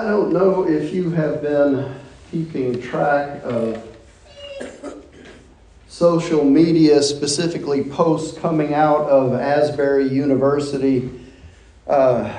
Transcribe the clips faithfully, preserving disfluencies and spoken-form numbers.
I don't know if you have been keeping track of social media, specifically posts coming out of Asbury University. Uh,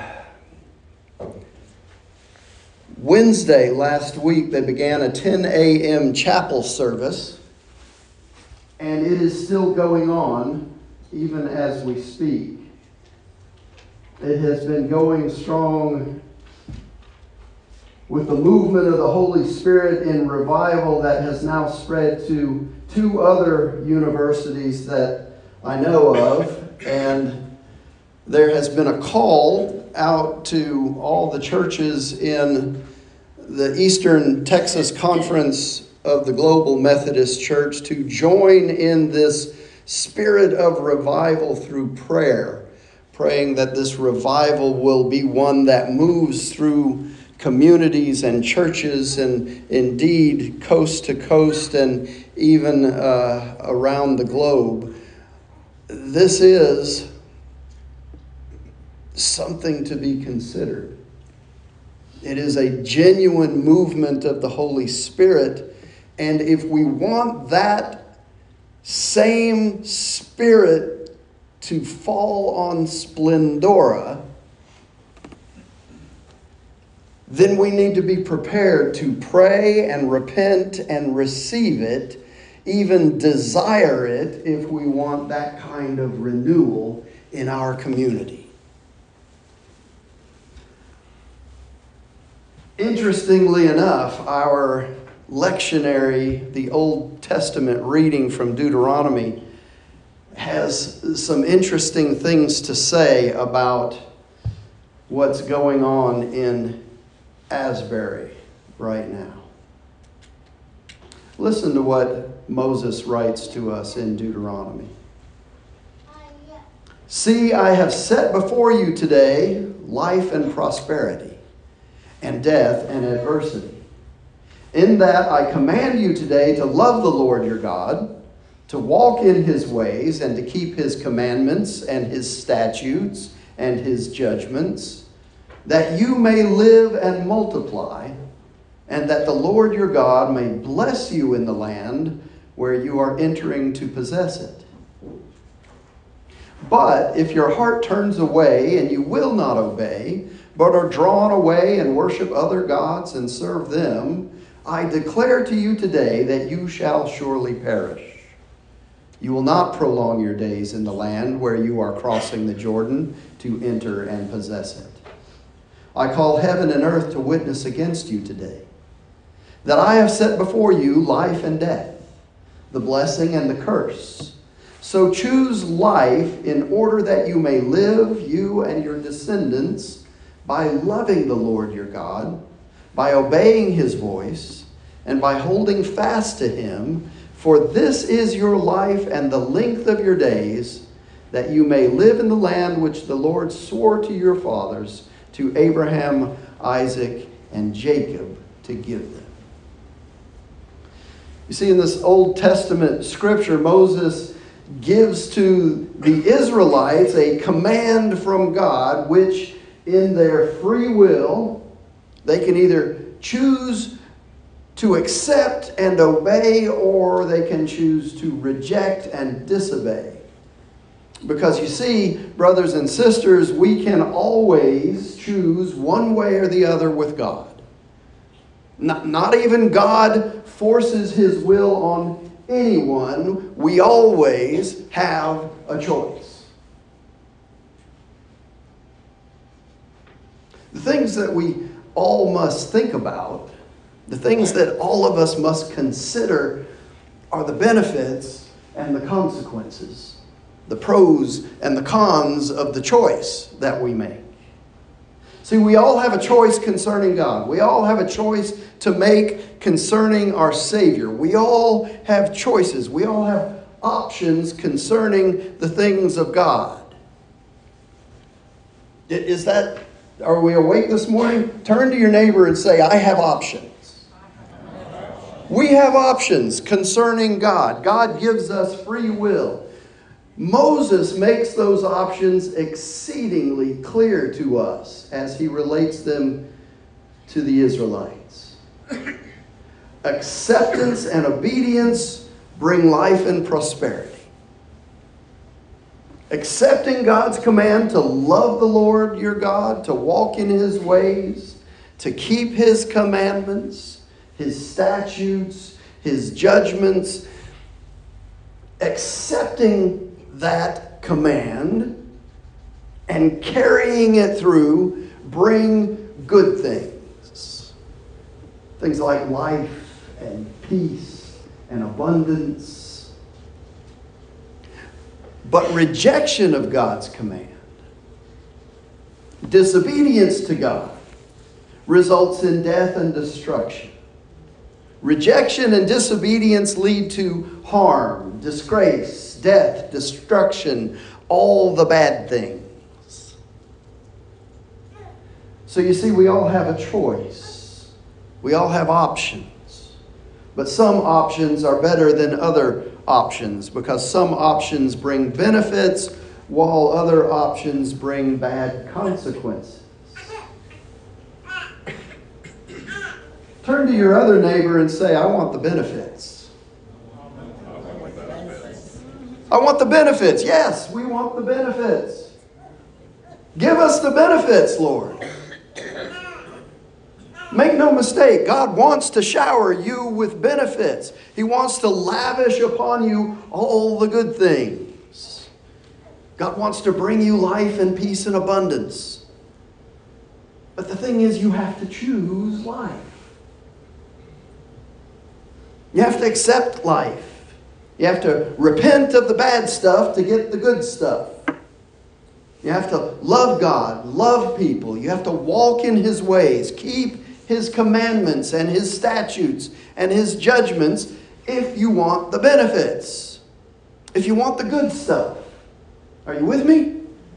Wednesday last week, they began a ten a.m. chapel service, and it is still going on even as we speak. It has been going strong with the movement of the Holy Spirit in revival that has now spread to two other universities that I know of. And there has been a call out to all the churches in the Eastern Texas Conference of the Global Methodist Church to join in this spirit of revival through prayer, praying that this revival will be one that moves through communities and churches and indeed coast to coast and even uh, around the globe. This is something to be considered. It is a genuine movement of the Holy Spirit, and if we want that same spirit to fall on Splendora, then we need to be prepared to pray and repent and receive it, even desire it, if we want that kind of renewal in our community. Interestingly enough, our lectionary, the Old Testament reading from Deuteronomy, has some interesting things to say about what's going on in Asbury right now. Listen to what Moses writes to us in Deuteronomy. See, I have set before you today life and prosperity, and death and adversity. In that I command you today to love the Lord your God, to walk in his ways, and to keep his commandments and his statutes and his judgments, that you may live and multiply, and that the Lord your God may bless you in the land where you are entering to possess it. But if your heart turns away and you will not obey, but are drawn away and worship other gods and serve them, I declare to you today that you shall surely perish. You will not prolong your days in the land where you are crossing the Jordan to enter and possess it. I call heaven and earth to witness against you today, that I have set before you life and death, the blessing and the curse. So choose life in order that you may live, you and your descendants, by loving the Lord your God, by obeying his voice, and by holding fast to him. For this is your life and the length of your days, that you may live in the land which the Lord swore to your fathers, to Abraham, Isaac, and Jacob, to give them. You see, in this Old Testament scripture, Moses gives to the Israelites a command from God, which in their free will, they can either choose to accept and obey, or they can choose to reject and disobey. Because you see, brothers and sisters, we can always choose one way or the other with God. Not, not even God forces his will on anyone. We always have a choice. The things that we all must think about, the things that all of us must consider, are the benefits and the consequences, the pros and the cons of the choice that we make. See, we all have a choice concerning God. We all have a choice to make concerning our Savior. We all have choices. We all have options concerning the things of God. Is that, are we awake this morning? Turn to your neighbor and say, I have options. We have options concerning God. God gives us free will. Moses makes those options exceedingly clear to us as he relates them to the Israelites. Acceptance and obedience bring life and prosperity. Accepting God's command to love the Lord your God, to walk in His ways, to keep His commandments, His statutes, His judgments. Accepting that command and carrying it through bring good things. Things like life and peace and abundance. But rejection of God's command, disobedience to God, results in death and destruction. Rejection and disobedience lead to harm, disgrace, death, destruction, all the bad things. So you see, we all have a choice. We all have options. But some options are better than other options because some options bring benefits while other options bring bad consequences. Turn to your other neighbor and say, I want the benefits. I want the benefits. Yes, we want the benefits. Give us the benefits, Lord. Make no mistake, God wants to shower you with benefits. He wants to lavish upon you all the good things. God wants to bring you life and peace and abundance. But the thing is, you have to choose life. You have to accept life. You have to repent of the bad stuff to get the good stuff. You have to love God, love people. You have to walk in His ways, keep His commandments and His statutes and His judgments if you want the benefits. If you want the good stuff. Are you with me?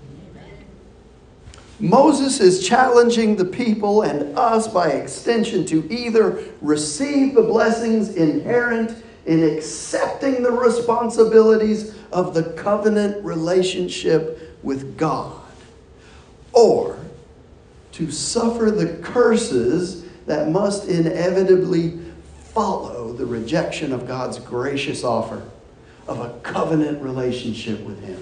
Moses is challenging the people and us by extension to either receive the blessings inherent in accepting the responsibilities of the covenant relationship with God, or to suffer the curses that must inevitably follow the rejection of God's gracious offer of a covenant relationship with Him.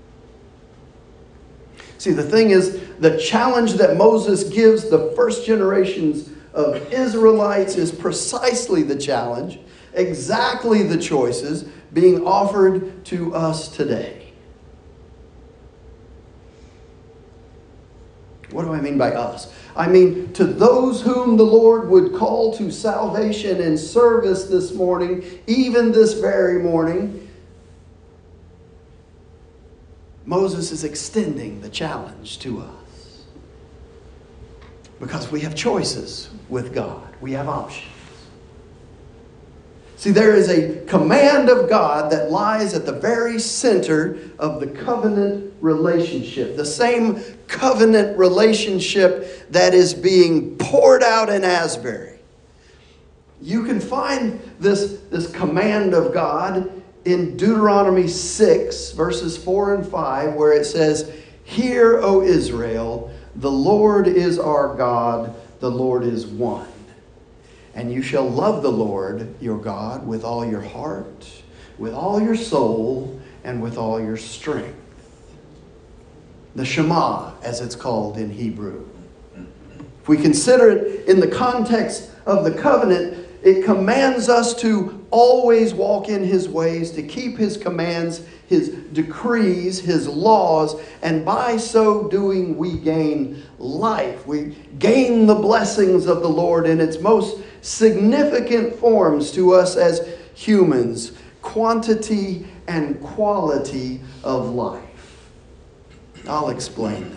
See, the thing is, the challenge that Moses gives the first generations of Israelites is precisely the challenge, exactly the choices being offered to us today. What do I mean by us? I mean to those whom the Lord would call to salvation and service this morning, even this very morning. Moses is extending the challenge to us. Because we have choices with God. We have options. See, there is a command of God that lies at the very center of the covenant relationship. The same covenant relationship that is being poured out in Asbury. You can find this, this command of God in Deuteronomy six, verses four and five, where it says, Hear, O Israel, the Lord is our God, the Lord is one. And you shall love the Lord your God with all your heart, with all your soul, and with all your strength. The Shema, as it's called in Hebrew. If we consider it in the context of the covenant, it commands us to always walk in His ways, to keep His commands, His decrees, His laws, and by so doing we gain life. We gain the blessings of the Lord in its most significant forms to us as humans, quantity and quality of life. I'll explain that.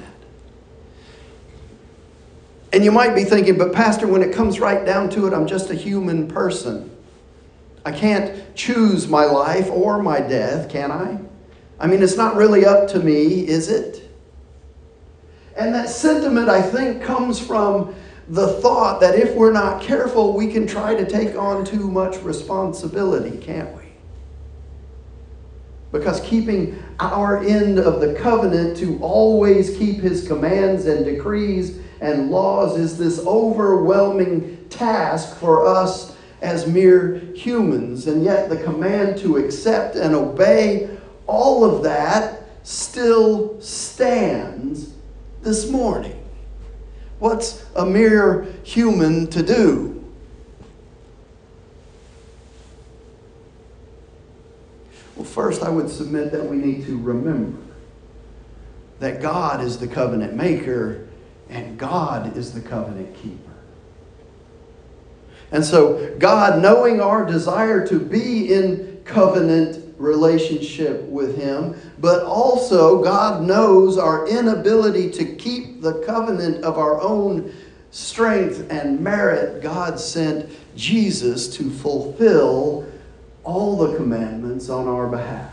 And you might be thinking, but Pastor, when it comes right down to it, I'm just a human person. I can't choose my life or my death, can I? I mean, it's not really up to me, is it? And that sentiment, I think, comes from the thought that if we're not careful, we can try to take on too much responsibility, can't we? Because keeping our end of the covenant to always keep His commands and decrees and laws is this overwhelming task for us as mere humans. And yet the command to accept and obey all of that still stands this morning. What's a mere human to do? Well, first I would submit that we need to remember that God is the covenant maker and God is the covenant keeper. And so God, knowing our desire to be in covenant relationship with Him, but also God knows our inability to keep the covenant of our own strength and merit, God sent Jesus to fulfill all the commandments on our behalf.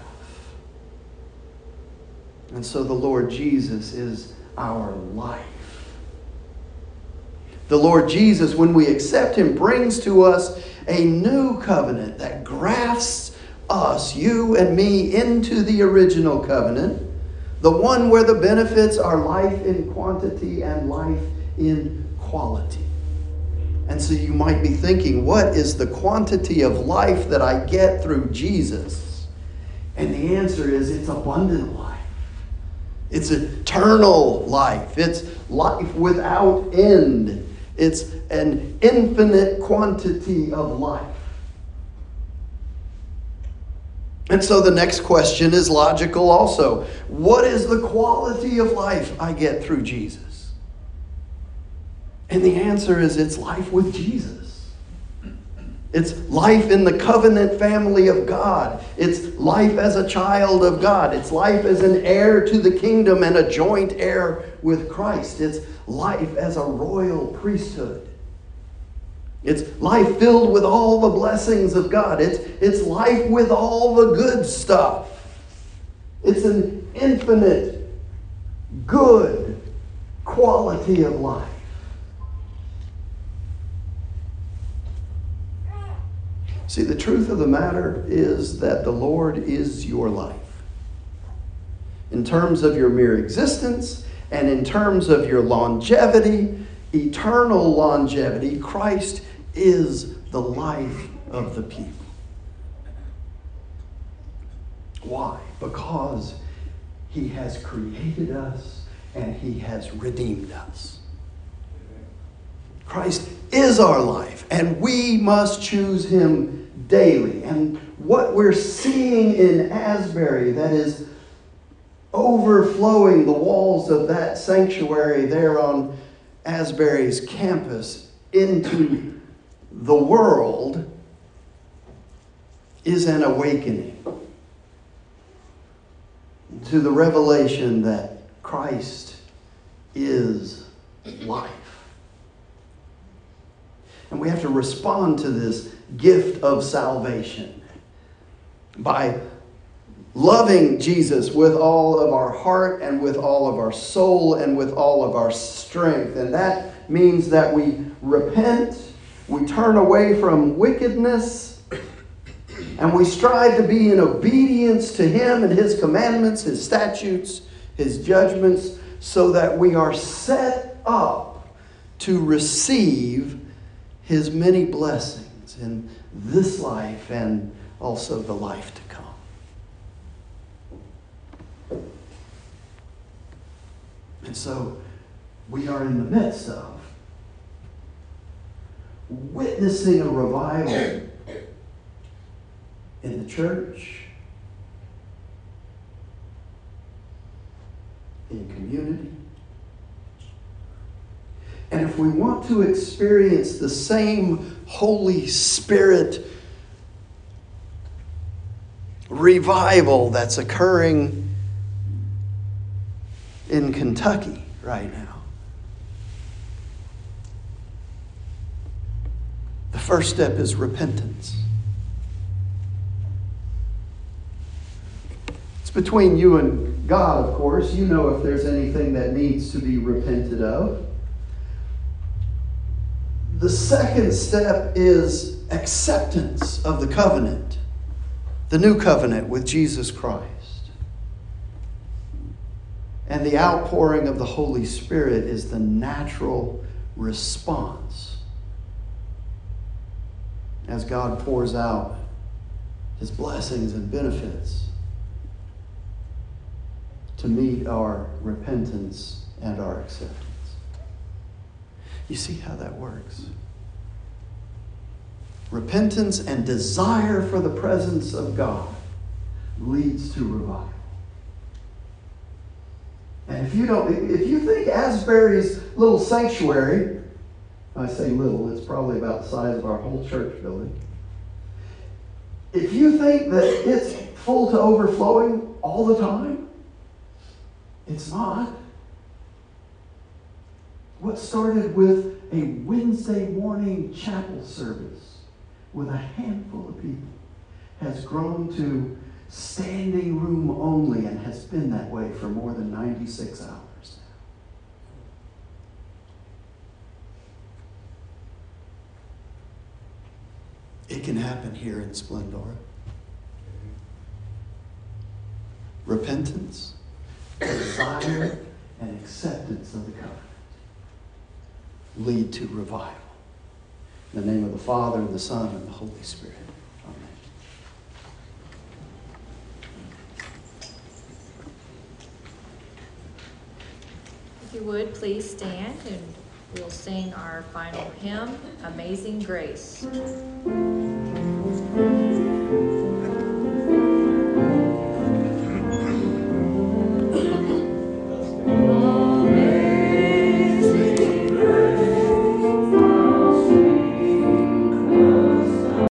And so the Lord Jesus is our life. The Lord Jesus, when we accept Him, brings to us a new covenant that grafts us, you and me, into the original covenant, the one where the benefits are life in quantity and life in quality. And so you might be thinking, what is the quantity of life that I get through Jesus? And the answer is, it's abundant life. It's eternal life. It's life without end. It's an infinite quantity of life. And so the next question is logical also. What is the quality of life I get through Jesus? And the answer is, it's life with Jesus. It's life in the covenant family of God. It's life as a child of God. It's life as an heir to the kingdom and a joint heir with Christ. It's life as a royal priesthood. It's life filled with all the blessings of God. It's, it's life with all the good stuff. It's an infinite, good quality of life. See, the truth of the matter is that the Lord is your life. In terms of your mere existence and in terms of your longevity, eternal longevity, Christ is the life of the people. Why? Because He has created us and He has redeemed us. Christ is our life, and we must choose Him daily. And what we're seeing in Asbury that is overflowing the walls of that sanctuary there on Asbury's campus into the world is an awakening to the revelation that Christ is life. And we have to respond to this gift of salvation by loving Jesus with all of our heart and with all of our soul and with all of our strength. And that means that we repent, we turn away from wickedness, and we strive to be in obedience to Him and His commandments, His statutes, His judgments, so that we are set up to receive His many blessings in this life and also the life to come. And so we are in the midst of witnessing a revival in the church, in community. And if we want to experience the same Holy Spirit revival that's occurring in Kentucky right now, the first step is repentance. It's between you and God, of course. You know if there's anything that needs to be repented of. The second step is acceptance of the covenant, the new covenant with Jesus Christ. And the outpouring of the Holy Spirit is the natural response as God pours out his blessings and benefits to meet our repentance and our acceptance. You see how that works? Repentance and desire for the presence of God leads to revival. And if you don't, if you think Asbury's little sanctuary, I say little, it's probably about the size of our whole church building. If you think that it's full to overflowing all the time, it's not. What started with a Wednesday morning chapel service with a handful of people has grown to standing room only and has been that way for more than ninety-six hours now. It can happen here in Splendora. Repentance, desire, and acceptance of the covenant lead to revival. In the name of the Father, and the Son, and the Holy Spirit. Amen. If you would, please stand and we'll sing our final hymn, Amazing Grace.